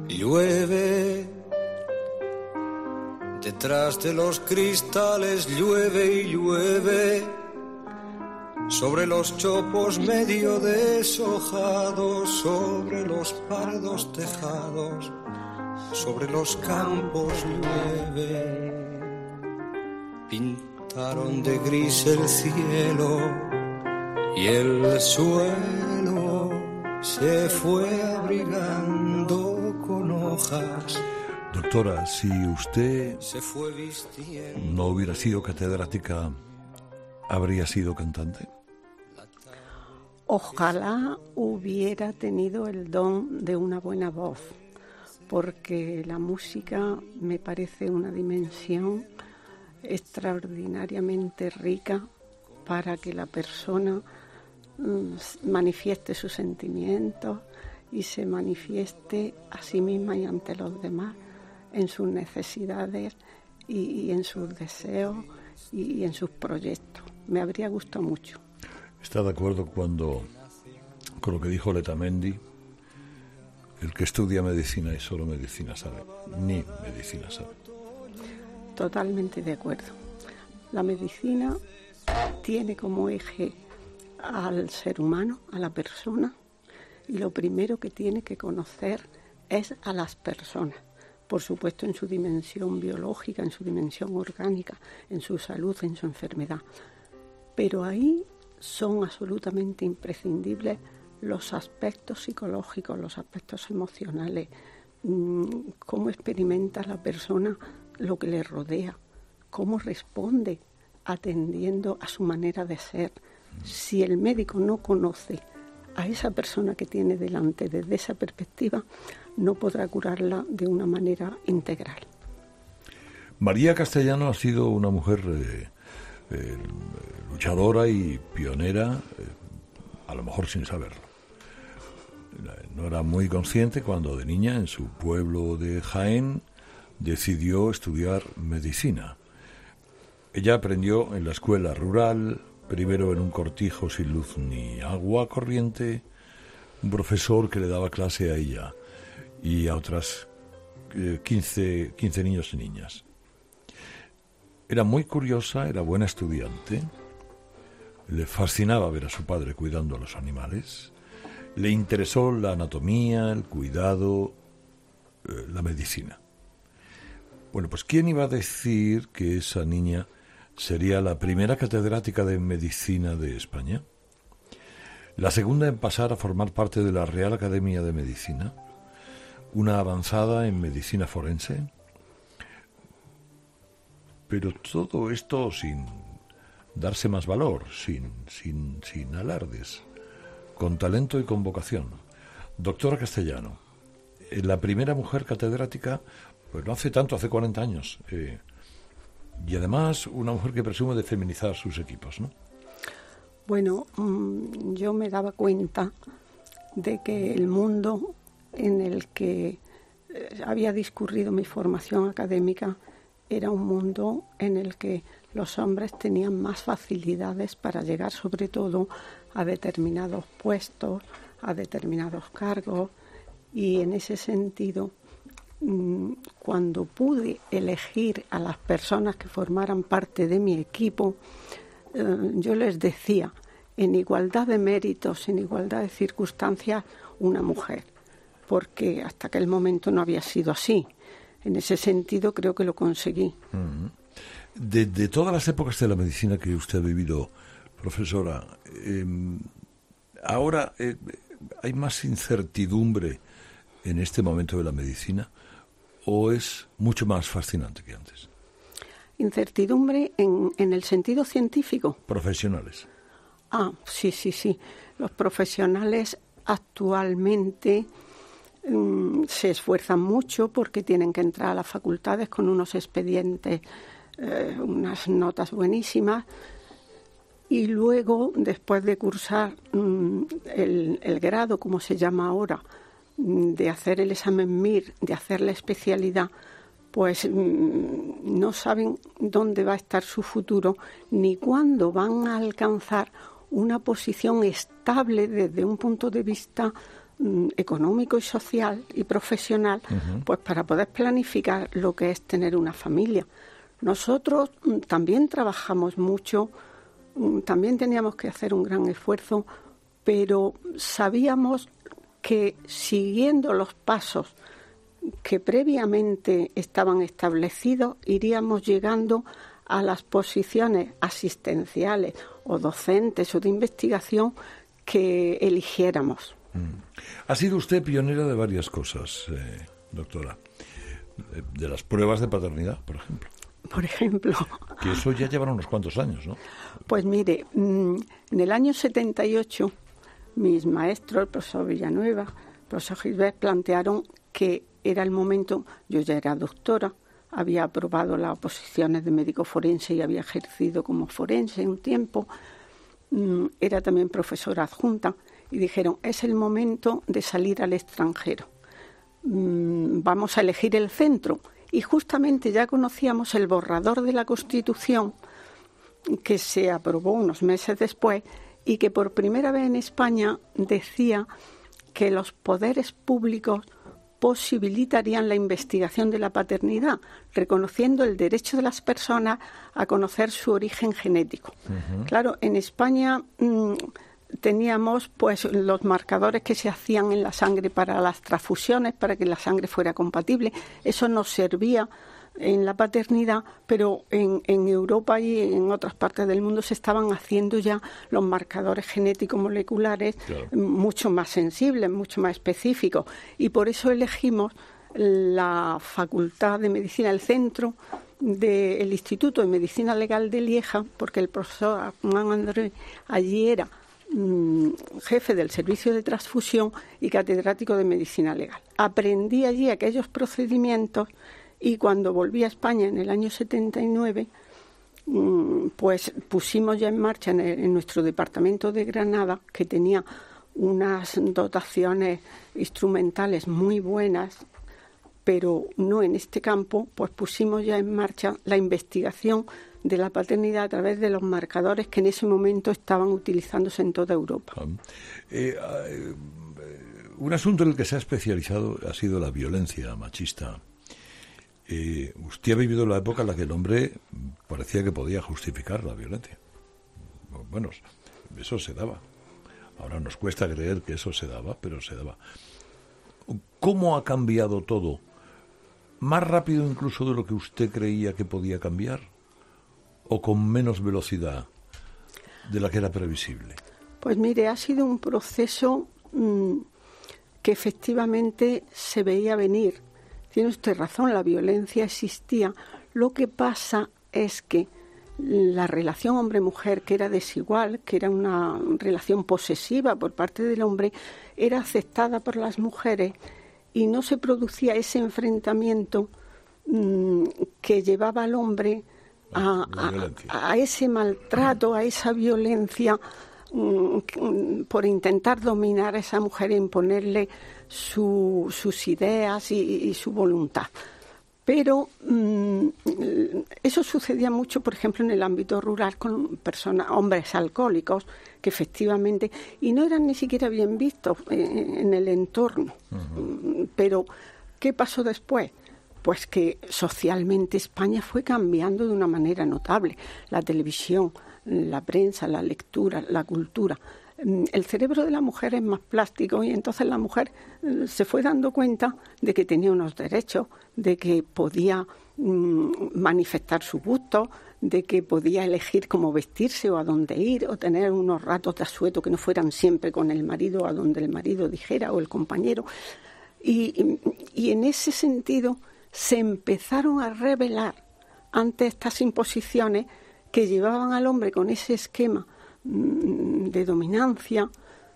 Llueve, detrás de los cristales llueve y llueve, sobre los chopos medio deshojados, sobre los pardos tejados, sobre los campos llueve. Pintaron de gris el cielo y el suelo se fue abrigando con hojas. Doctora, si usted no hubiera sido catedrática, ¿habría sido cantante? Ojalá hubiera tenido el don de una buena voz, porque la música me parece una dimensión extraordinariamente rica para que la persona manifieste sus sentimientos y se manifieste a sí misma y ante los demás en sus necesidades y en sus deseos y en sus proyectos. Me habría gustado mucho. ¿Está de acuerdo con lo que dijo Letamendi? El que estudia medicina y solo medicina sabe, ni medicina sabe. Totalmente de acuerdo. La medicina tiene como eje al ser humano, a la persona, y lo primero que tiene que conocer es a las personas. Por supuesto, en su dimensión biológica, en su dimensión orgánica, en su salud, en su enfermedad. Pero ahí son absolutamente imprescindibles los aspectos psicológicos, los aspectos emocionales, cómo experimenta la persona lo que le rodea, cómo responde atendiendo a su manera de ser. Si el médico no conoce a esa persona que tiene delante desde esa perspectiva, no podrá curarla de una manera integral. María Castellano ha sido una mujer luchadora y pionera, a lo mejor sin saberlo. No era muy consciente cuando de niña en su pueblo de Jaén decidió estudiar medicina. Ella aprendió en la escuela rural, primero en un cortijo sin luz ni agua corriente, un profesor que le daba clase a ella y a otras 15 niños y niñas. Era muy curiosa, era buena estudiante, le fascinaba ver a su padre cuidando a los animales, le interesó la anatomía, el cuidado, la medicina. Bueno, pues ¿quién iba a decir que esa niña sería la primera catedrática de medicina de España? La segunda en pasar a formar parte de la Real Academia de Medicina, una avanzada en medicina forense. Pero todo esto sin darse más valor, sin alardes, con talento y con vocación. Doctora Castellano, la primera mujer catedrática, pues no hace tanto, hace 40 años. Y además una mujer que presume de feminizar sus equipos, ¿no? Bueno, yo me daba cuenta de que el mundo en el que había discurrido mi formación académica era un mundo en el que los hombres tenían más facilidades para llegar sobre todo a determinados puestos, a determinados cargos, y en ese sentido, cuando pude elegir a las personas que formaran parte de mi equipo, yo les decía, en igualdad de méritos, en igualdad de circunstancias, una mujer, porque hasta aquel momento no había sido así. En ese sentido creo que lo conseguí. De todas las épocas de la medicina que usted ha vivido, profesora, ahora ¿hay más incertidumbre en este momento de la medicina o es mucho más fascinante que antes? ¿Incertidumbre en el sentido científico? Profesionales. Sí. Los profesionales actualmente se esfuerzan mucho porque tienen que entrar a las facultades con unos expedientes, unas notas buenísimas, y luego, después de cursar el grado, como se llama ahora, de hacer el examen MIR, de hacer la especialidad, pues no saben dónde va a estar su futuro ni cuándo van a alcanzar una posición estable desde un punto de vista económico y social y profesional, pues para poder planificar lo que es tener una familia. Nosotros también trabajamos mucho, también teníamos que hacer un gran esfuerzo, pero sabíamos que siguiendo los pasos que previamente estaban establecidos, iríamos llegando a las posiciones asistenciales o docentes o de investigación que eligiéramos. Ha sido usted pionera de varias cosas, doctora. De las pruebas de paternidad, por ejemplo. Por ejemplo. Que eso ya lleva unos cuantos años, ¿no? Pues mire, en el año 78, mis maestros, el profesor Villanueva, el profesor Gilbert, plantearon que era el momento. Yo ya era doctora, había aprobado las oposiciones de médico forense y había ejercido como forense un tiempo. Era también profesora adjunta y dijeron, es el momento de salir al extranjero. Vamos a elegir el centro. Y justamente ya conocíamos el borrador de la Constitución que se aprobó unos meses después y que por primera vez en España decía que los poderes públicos posibilitarían la investigación de la paternidad, reconociendo el derecho de las personas a conocer su origen genético. Claro, en España teníamos pues los marcadores que se hacían en la sangre para las transfusiones, para que la sangre fuera compatible. Eso nos servía en la paternidad, pero en Europa y en otras partes del mundo se estaban haciendo ya los marcadores genéticos moleculares, claro, mucho más sensibles, mucho más específicos. Y por eso elegimos la Facultad de Medicina, el centro del Instituto de Medicina Legal de Lieja, porque el profesor Armand André allí era jefe del servicio de transfusión y catedrático de medicina legal. Aprendí allí aquellos procedimientos y cuando volví a España en el año 79, pues pusimos ya en marcha en nuestro departamento de Granada, que tenía unas dotaciones instrumentales muy buenas, pero no en este campo, pues pusimos ya en marcha la investigación de la paternidad a través de los marcadores que en ese momento estaban utilizándose en toda Europa. Un asunto en el que se ha especializado ha sido la violencia machista. Usted ha vivido la época en la que el hombre parecía que podía justificar la violencia. Bueno, eso se daba. Ahora nos cuesta creer que eso se daba, pero se daba. ¿Cómo ha cambiado todo? ¿Más rápido incluso de lo que usted creía que podía cambiar? ¿O con menos velocidad de la que era previsible? Pues mire, ha sido un proceso que efectivamente se veía venir. Tiene usted razón, la violencia existía. Lo que pasa es que la relación hombre-mujer, que era desigual, que era una relación posesiva por parte del hombre, era aceptada por las mujeres y no se producía ese enfrentamiento que llevaba al hombre a ese maltrato, a esa violencia por intentar dominar a esa mujer e imponerle sus ideas y su voluntad. Pero eso sucedía mucho, por ejemplo, en el ámbito rural con hombres alcohólicos que efectivamente, y no eran ni siquiera bien vistos en el entorno. Pero, ¿qué pasó después? Pues que socialmente España fue cambiando de una manera notable. La televisión, la prensa, la lectura, la cultura. El cerebro de la mujer es más plástico y entonces la mujer se fue dando cuenta de que tenía unos derechos, de que podía manifestar su gusto, de que podía elegir cómo vestirse o a dónde ir, o tener unos ratos de asueto que no fueran siempre con el marido a donde el marido dijera o el compañero. Y en ese sentido se empezaron a revelar ante estas imposiciones que llevaban al hombre con ese esquema de dominancia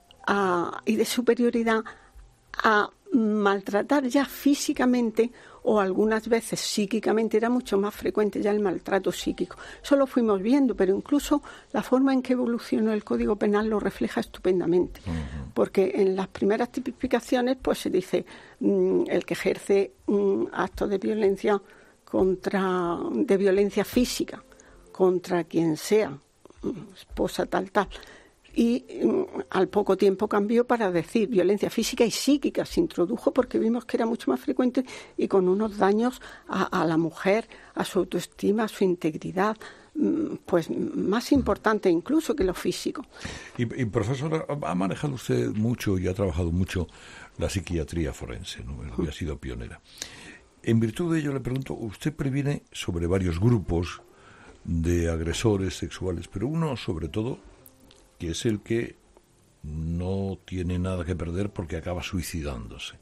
y de superioridad a maltratar ya físicamente o algunas veces psíquicamente. Era mucho más frecuente ya el maltrato psíquico. Eso lo fuimos viendo, pero incluso la forma en que evolucionó el Código Penal lo refleja estupendamente. Porque en las primeras tipificaciones pues se dice el que ejerce actos de violencia de violencia física contra quien sea, esposa tal. y al poco tiempo cambió para decir violencia física y psíquica. Se introdujo porque vimos que era mucho más frecuente y con unos daños a la mujer, a su autoestima, a su integridad, pues más importante incluso que lo físico. Y profesora, ha manejado usted mucho y ha trabajado mucho la psiquiatría forense, ¿no? Y ha sido pionera. En virtud de ello le pregunto, usted previene sobre varios grupos de agresores sexuales, pero uno sobre todo que es el que no tiene nada que perder porque acaba suicidándose.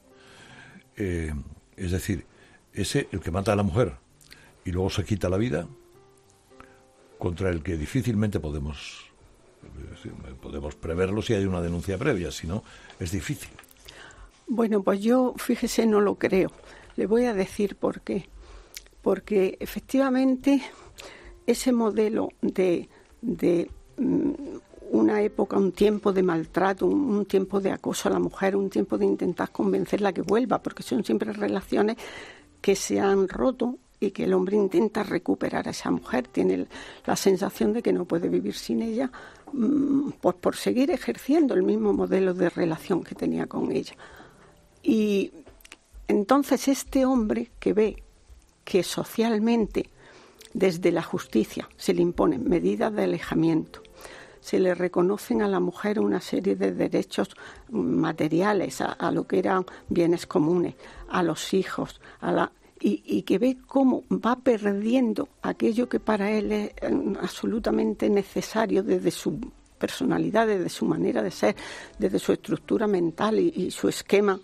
Es decir, ese, el que mata a la mujer y luego se quita la vida, contra el que difícilmente podemos preverlo si hay una denuncia previa, si no, es difícil. Bueno, pues yo, fíjese, no lo creo. Le voy a decir por qué. Porque efectivamente ese modelo de una época, un tiempo de maltrato, un tiempo de acoso a la mujer, un tiempo de intentar convencerla que vuelva, porque son siempre relaciones que se han roto y que el hombre intenta recuperar a esa mujer, tiene la sensación de que no puede vivir sin ella, pues por seguir ejerciendo el mismo modelo de relación que tenía con ella. Y entonces este hombre que ve que socialmente desde la justicia se le imponen medidas de alejamiento, se le reconocen a la mujer una serie de derechos materiales, a lo que eran bienes comunes, a los hijos, y que ve cómo va perdiendo aquello que para él es absolutamente necesario desde su personalidad, desde su manera de ser, desde su estructura mental y su esquema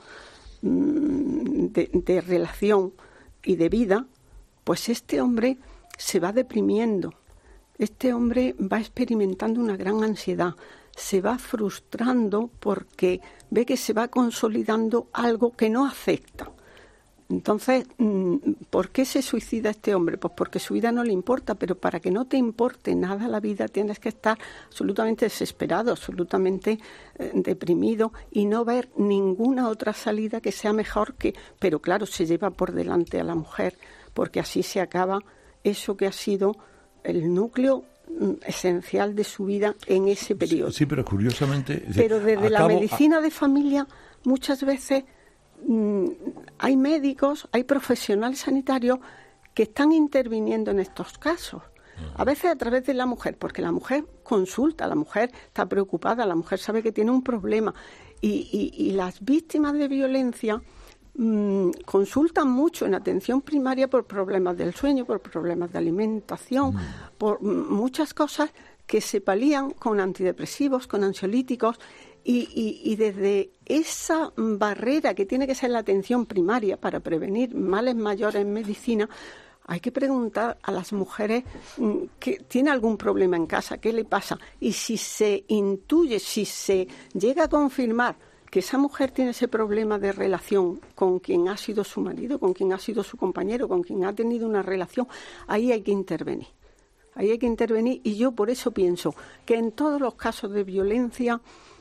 de relación y de vida, pues este hombre se va deprimiendo, este hombre va experimentando una gran ansiedad, se va frustrando porque ve que se va consolidando algo que no acepta. Entonces, ¿por qué se suicida este hombre? Pues porque su vida no le importa, pero para que no te importe nada la vida tienes que estar absolutamente desesperado, absolutamente deprimido y no ver ninguna otra salida que sea mejor que... Pero claro, se lleva por delante a la mujer, porque así se acaba eso que ha sido el núcleo esencial de su vida en ese periodo. Sí, pero curiosamente... Pero desde la medicina de familia muchas veces... hay médicos, hay profesionales sanitarios que están interviniendo en estos casos. A veces a través de la mujer, porque la mujer consulta, la mujer está preocupada, la mujer sabe que tiene un problema. Y las víctimas de violencia consultan mucho en atención primaria por problemas del sueño, por problemas de alimentación, por muchas cosas que se palían con antidepresivos, con ansiolíticos. Y desde esa barrera que tiene que ser la atención primaria para prevenir males mayores en medicina, hay que preguntar a las mujeres que tiene algún problema en casa, qué le pasa. Y si se intuye, si se llega a confirmar que esa mujer tiene ese problema de relación con quien ha sido su marido, con quien ha sido su compañero, con quien ha tenido una relación, ahí hay que intervenir. Ahí hay que intervenir y yo por eso pienso que en todos los casos de violencia...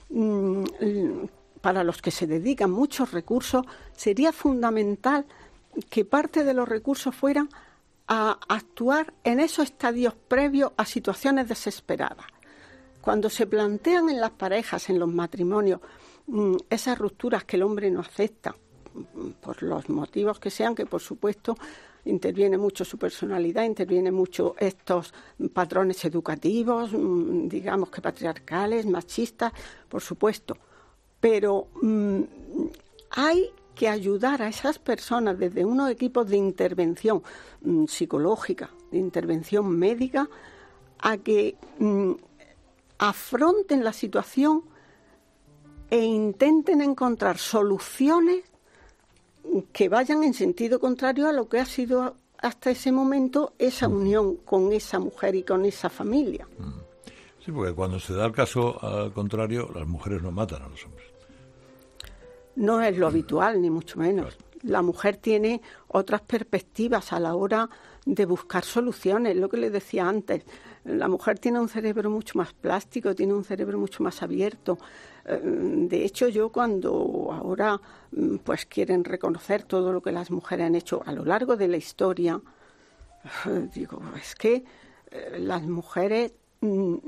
para los que se dedican muchos recursos, sería fundamental que parte de los recursos fueran a actuar en esos estadios previos a situaciones desesperadas. Cuando se plantean en las parejas, en los matrimonios, esas rupturas que el hombre no acepta, por los motivos que sean, que por supuesto interviene mucho su personalidad, interviene mucho estos patrones educativos, digamos que patriarcales, machistas, por supuesto. Pero hay que ayudar a esas personas desde unos equipos de intervención psicológica, de intervención médica, a que afronten la situación e intenten encontrar soluciones que vayan en sentido contrario a lo que ha sido hasta ese momento esa unión con esa mujer y con esa familia. Sí, porque cuando se da el caso al contrario, las mujeres no matan a los hombres. No es lo habitual, ni mucho menos. Claro. La mujer tiene otras perspectivas a la hora de buscar soluciones, lo que les decía antes. La mujer tiene un cerebro mucho más plástico, tiene un cerebro mucho más abierto. De hecho, yo cuando ahora pues quieren reconocer todo lo que las mujeres han hecho a lo largo de la historia, digo, es que las mujeres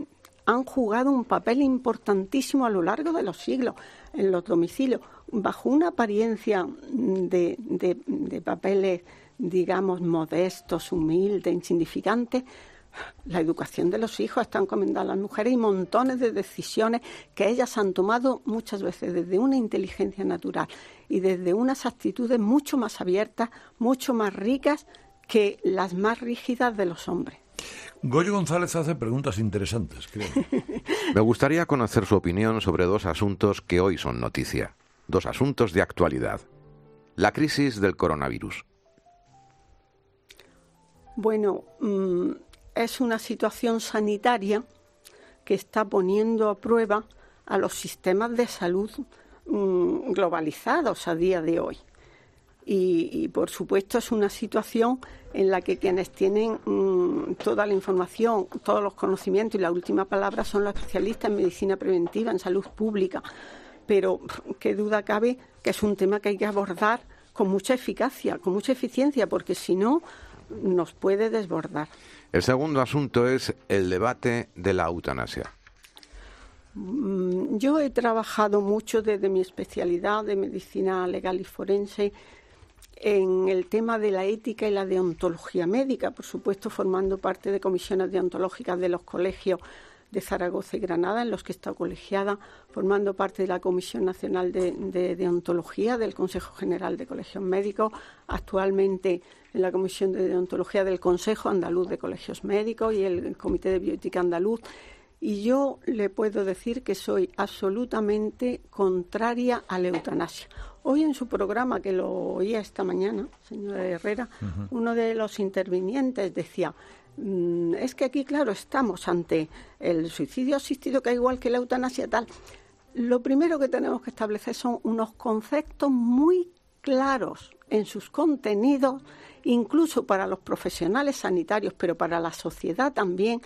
han jugado un papel importantísimo a lo largo de los siglos en los domicilios, bajo una apariencia de papeles, digamos, modestos, humildes, insignificantes. La educación de los hijos está encomendada a las mujeres y montones de decisiones que ellas han tomado muchas veces desde una inteligencia natural y desde unas actitudes mucho más abiertas, mucho más ricas que las más rígidas de los hombres. Goyo González hace preguntas interesantes, creo. Me gustaría conocer su opinión sobre 2 asuntos que hoy son noticia. 2 asuntos de actualidad. La crisis del coronavirus. Bueno, es una situación sanitaria que está poniendo a prueba a los sistemas de salud globalizados a día de hoy. Y por supuesto es una situación en la que quienes tienen toda la información, todos los conocimientos y la última palabra son los especialistas en medicina preventiva, en salud pública. Pero qué duda cabe que es un tema que hay que abordar con mucha eficacia, con mucha eficiencia, porque si no nos puede desbordar. El segundo asunto es el debate de la eutanasia. Yo he trabajado mucho desde mi especialidad de medicina legal y forense en el tema de la ética y la deontología médica, por supuesto formando parte de comisiones deontológicas de los colegios de Zaragoza y Granada, en los que he estado colegiada, formando parte de la Comisión Nacional de Deontología del Consejo General de Colegios Médicos, actualmente en la Comisión de Deontología del Consejo Andaluz de Colegios Médicos y el Comité de Bioética Andaluz. Y yo le puedo decir que soy absolutamente contraria a la eutanasia. Hoy en su programa, que lo oía esta mañana, señora Herrera, uno de los intervinientes decía: es que aquí, claro, estamos ante el suicidio asistido, que es igual que la eutanasia, tal. Lo primero que tenemos que establecer son unos conceptos muy claros en sus contenidos, incluso para los profesionales sanitarios, pero para la sociedad también,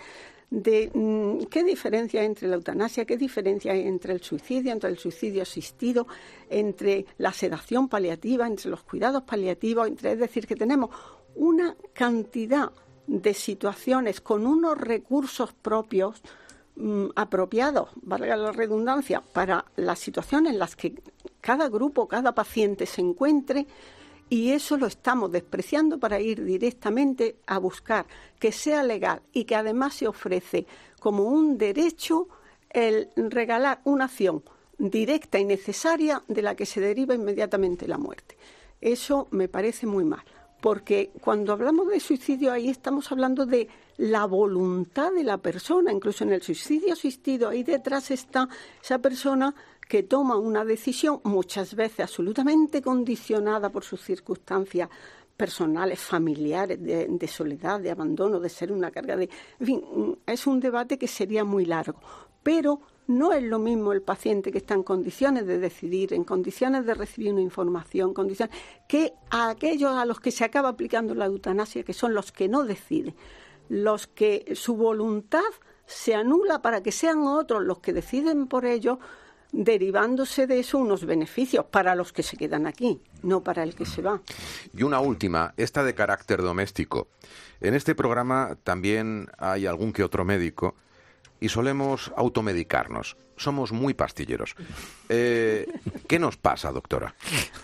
de qué diferencia hay entre la eutanasia, qué diferencia hay entre el suicidio asistido, entre la sedación paliativa, entre los cuidados paliativos, es decir, que tenemos una cantidad de situaciones con unos recursos propios apropiados, valga la redundancia, para las situaciones en las que cada grupo, cada paciente se encuentre, y eso lo estamos despreciando para ir directamente a buscar que sea legal y que además se ofrece como un derecho el regalar una acción directa y necesaria de la que se deriva inmediatamente la muerte. Eso me parece muy mal, porque cuando hablamos de suicidio ahí estamos hablando de la voluntad de la persona. Incluso en el suicidio asistido ahí detrás está esa persona que toma una decisión muchas veces absolutamente condicionada por sus circunstancias personales, familiares, de soledad, de abandono, de ser una carga de... En fin, es un debate que sería muy largo, pero no es lo mismo el paciente que está en condiciones de decidir, en condiciones de recibir una información, que a aquellos a los que se acaba aplicando la eutanasia, que son los que no deciden, los que su voluntad se anula para que sean otros los que deciden por ellos, derivándose de eso unos beneficios para los que se quedan aquí, no para el que se va. Y una última, esta de carácter doméstico. En este programa también hay algún que otro médico y solemos automedicarnos. Somos muy pastilleros. ¿Qué nos pasa, doctora?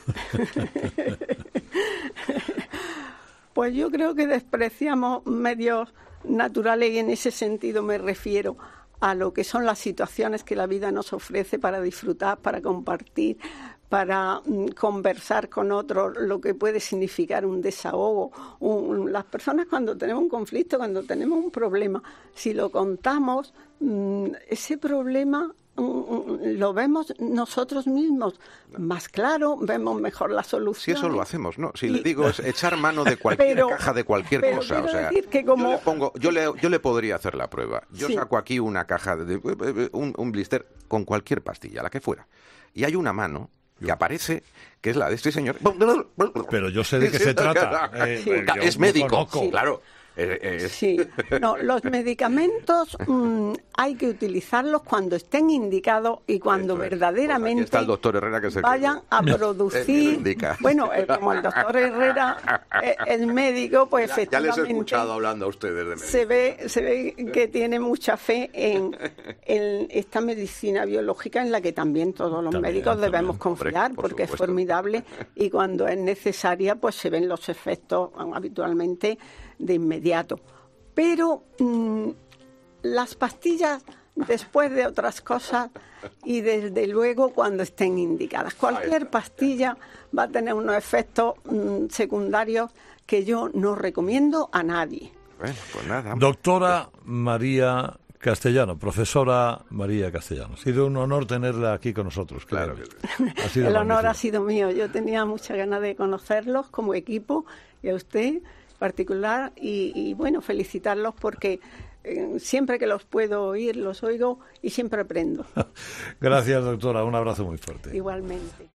Pues yo creo que despreciamos medios naturales y en ese sentido me refiero a lo que son las situaciones que la vida nos ofrece para disfrutar, para compartir, para conversar con otros, lo que puede significar un desahogo. Las personas cuando tenemos un conflicto, cuando tenemos un problema, si lo contamos, ese problema lo vemos nosotros mismos más claro, vemos mejor la solución. Si eso lo hacemos, ¿no? Si le digo es echar mano de cualquier caja de cualquier cosa. O sea, que como... yo le podría hacer la prueba. Yo saco aquí una caja, un blister con cualquier pastilla, la que fuera. Y hay una mano que aparece, que es la de este señor. Pero yo sé de qué se trata. Es médico, claro. Sí, no, los medicamentos hay que utilizarlos cuando estén indicados y cuando verdaderamente está el doctor Herrera, que vayan a producir. Bueno, como el doctor Herrera es médico, pues ya les he escuchado hablando a ustedes de médicos. Se ve que tiene mucha fe en esta medicina biológica en la que también todos los médicos debemos confiar, porque es formidable, y cuando es necesaria pues se ven los efectos habitualmente de inmediato. Pero las pastillas después de otras cosas, y desde luego cuando estén indicadas. Cualquier pastilla va a tener unos efectos secundarios que yo no recomiendo a nadie. Bueno, pues nada. Doctora María Castellano, profesora María Castellano. Ha sido un honor tenerla aquí con nosotros. Claro. El honor ha sido mío. Yo tenía muchas ganas de conocerlos como equipo, y a usted en particular, y bueno, felicitarlos porque siempre que los puedo oír, los oigo y siempre aprendo. Gracias, doctora. Un abrazo muy fuerte. Igualmente.